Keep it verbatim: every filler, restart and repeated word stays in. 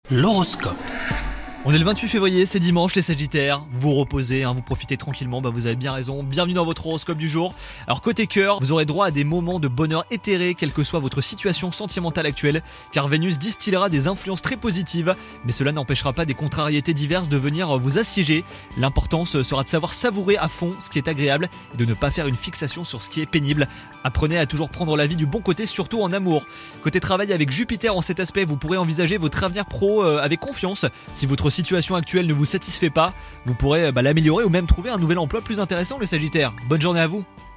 L'horoscope. On est le vingt-huit février, c'est dimanche les Sagittaires, vous vous reposez, hein, vous profitez tranquillement, bah vous avez bien raison, bienvenue dans votre horoscope du jour. Alors côté cœur, vous aurez droit à des moments de bonheur éthéré, quelle que soit votre situation sentimentale actuelle, car Vénus distillera des influences très positives, mais cela n'empêchera pas des contrariétés diverses de venir vous assiéger. L'importance sera de savoir savourer à fond ce qui est agréable et de ne pas faire une fixation sur ce qui est pénible. Apprenez à toujours prendre la vie du bon côté, surtout en amour. Côté travail, avec Jupiter en cet aspect, vous pourrez envisager votre avenir pro euh, avec confiance. Si votre situation actuelle ne vous satisfait pas, vous pourrez bah, l'améliorer ou même trouver un nouvel emploi plus intéressant, le Sagittaire. Bonne journée à vous.